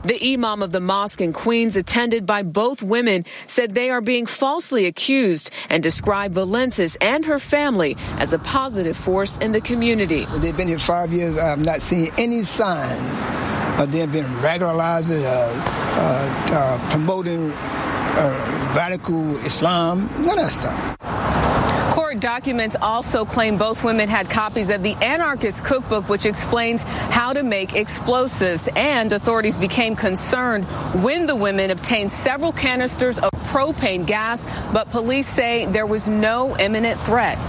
The imam of the mosque in Queens, attended by both women, said they are being falsely accused and described Valencia and her family as a positive force in the community. They've been here 5 years. I have not seen any signs of them being radicalized, promoting radical Islam, none of that stuff. Court documents also claim both women had copies of the Anarchist Cookbook, which explains how to make explosives. And authorities became concerned when the women obtained several canisters of propane gas, but police say there was no imminent threat.